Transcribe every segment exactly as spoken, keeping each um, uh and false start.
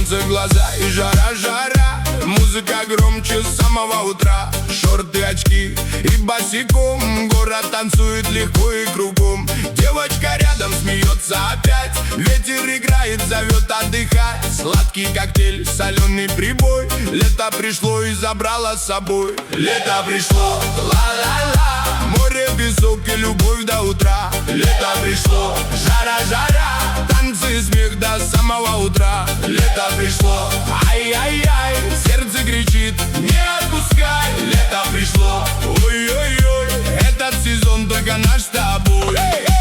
солнце, глаза и жара-жара. Музыка громче с самого утра. Шорты, очки и босиком. Город танцует легко и кругом. Девочка рядом смеется опять. Ветер играет, зовет отдыхать. Сладкий коктейль, соленый прибой. Лето пришло и забрало с собой. Лето пришло, ла-ла-ла. Море, песок и любовь до утра. Лето пришло, жара-жара. Танцы и смех до самого утра. Лето пришло, ай-яй-яй. Сердце кричит, не отпускай. Лето пришло, ой-ой-ой. Этот сезон только наш с тобой.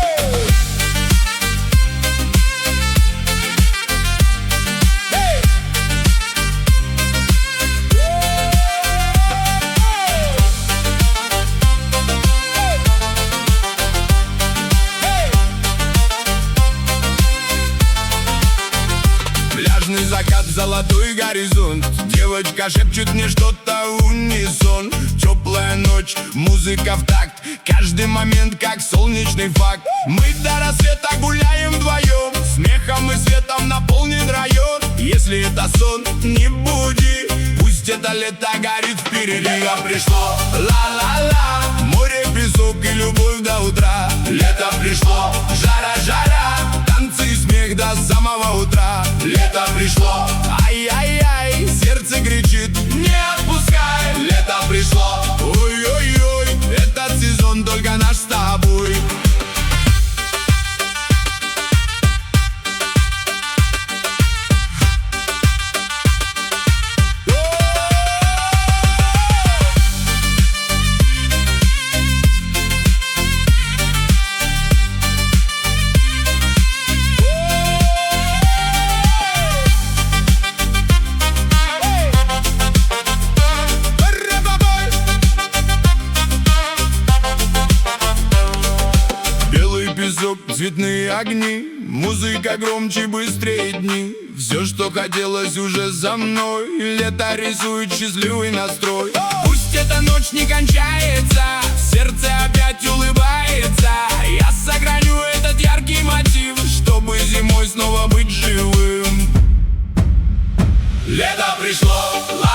Пляжный закат, золотой горизонт. Девочка шепчет мне что-то в унисон. Теплая ночь, музыка в такт. Каждый момент как солнечный факт. Мы до рассвета гуляем вдвоем. Смехом и светом наполнен район. Если это сон, не буди. Пусть это лето горит впереди. Лето пришло, ла-ла-ла. Море, песок и любовь до утра. Лето пришло, жара-жара. Танцы и смех до самого утра. Лето пришло, ай-яй-яй. Сердце кричит, не отпускай. Лето пришло, ой-ой-ой. Этот сезон только наш с тобой. Песок, цветные огни, музыка громче, быстрее дни. Все, что хотелось, уже за мной. Лето рисует счастливый настрой. Пусть эта ночь не кончается, сердце опять улыбается. Я сохраню этот яркий мотив, чтобы зимой снова быть живым. Лето пришло.